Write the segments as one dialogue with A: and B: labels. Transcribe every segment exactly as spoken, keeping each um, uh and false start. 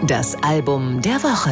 A: Das Album der Woche.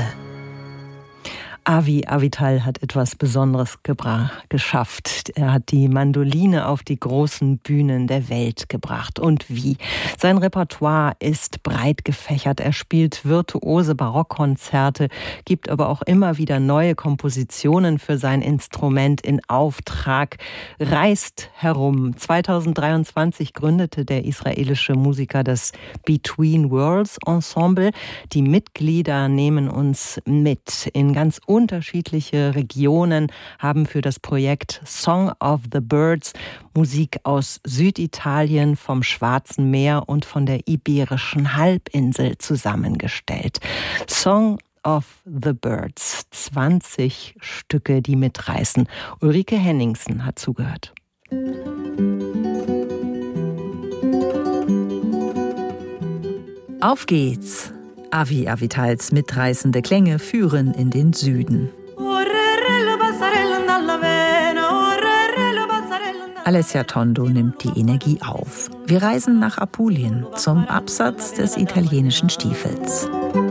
B: Avi Avital hat etwas Besonderes gebra- geschafft. Er hat die Mandoline auf die großen Bühnen der Welt gebracht. Und wie? Sein Repertoire ist breit gefächert. Er spielt virtuose Barockkonzerte, gibt aber auch immer wieder neue Kompositionen für sein Instrument in Auftrag, reist herum. zweitausenddreiundzwanzig gründete der israelische Musiker das Between Worlds Ensemble. Die Mitglieder nehmen uns mit in ganz unterschiedliche Regionen, haben für das Projekt Song of the Birds Musik aus Süditalien, vom Schwarzen Meer und von der Iberischen Halbinsel zusammengestellt. Song of the Birds, zwanzig Stücke, die mitreißen. Ulrike Henningsen hat zugehört.
C: Auf geht's! Avi Avitals mitreißende Klänge führen in den Süden. Alessia Tondo nimmt die Energie auf. Wir reisen nach Apulien, zum Absatz des italienischen Stiefels.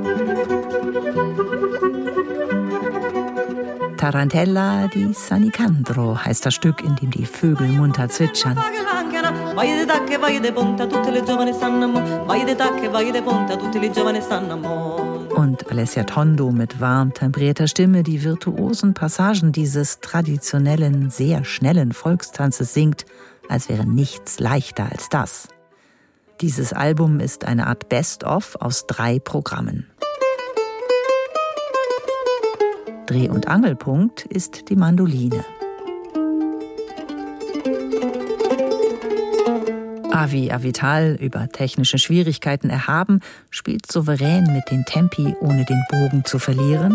C: Tarantella di San Nicandro heißt das Stück, in dem die Vögel munter zwitschern. Und Alessia Tondo mit warm temperierter Stimme die virtuosen Passagen dieses traditionellen, sehr schnellen Volkstanzes singt, als wäre nichts leichter als das. Dieses Album ist eine Art Best-of aus drei Programmen. Dreh- und Angelpunkt ist die Mandoline. Avi Avital, über technische Schwierigkeiten erhaben, spielt souverän mit den Tempi, ohne den Bogen zu verlieren,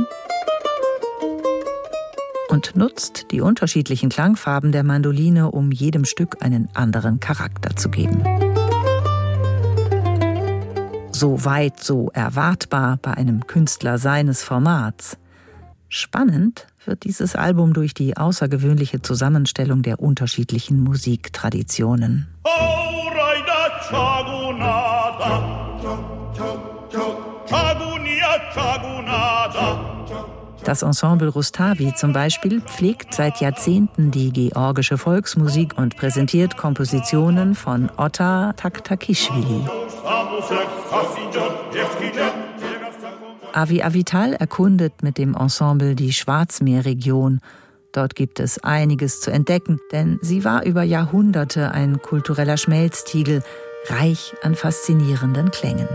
C: und nutzt die unterschiedlichen Klangfarben der Mandoline, um jedem Stück einen anderen Charakter zu geben. So weit, so erwartbar bei einem Künstler seines Formats. Spannend wird dieses Album durch die außergewöhnliche Zusammenstellung der unterschiedlichen Musiktraditionen. Das Ensemble Rustavi zum Beispiel pflegt seit Jahrzehnten die georgische Volksmusik und präsentiert Kompositionen von Otar Taktakishvili. Avi Avital erkundet mit dem Ensemble die Schwarzmeerregion. Dort gibt es einiges zu entdecken, denn sie war über Jahrhunderte ein kultureller Schmelztiegel, reich an faszinierenden Klängen.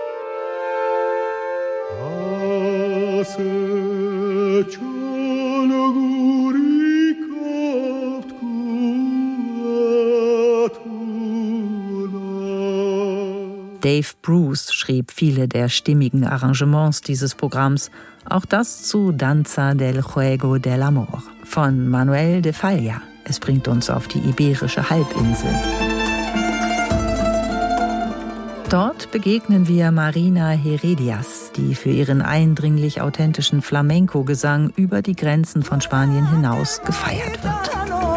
C: Dave Bruce schrieb viele der stimmigen Arrangements dieses Programms, auch das zu Danza del Juego del Amor von Manuel de Falla. Es bringt uns auf die Iberische Halbinsel. Dort begegnen wir Marina Heredias, die für ihren eindringlich authentischen Flamenco-Gesang über die Grenzen von Spanien hinaus gefeiert wird.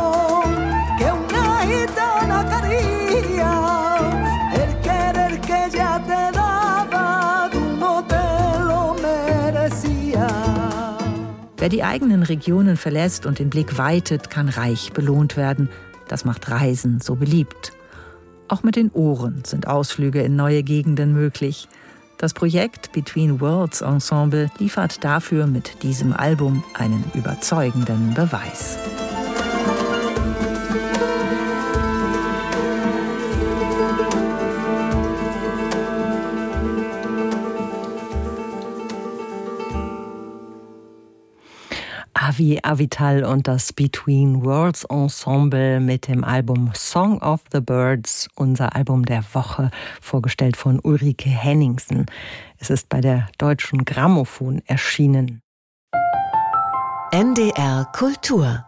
C: Wer die eigenen Regionen verlässt und den Blick weitet, kann reich belohnt werden. Das macht Reisen so beliebt. Auch mit den Ohren sind Ausflüge in neue Gegenden möglich. Das Projekt Between Worlds Ensemble liefert dafür mit diesem Album einen überzeugenden Beweis.
B: Avi Avital und das Between Worlds Ensemble mit dem Album Song of the Birds, unser Album der Woche, vorgestellt von Ulrike Henningsen. Es ist bei der Deutschen Grammophon erschienen.
A: N D R Kultur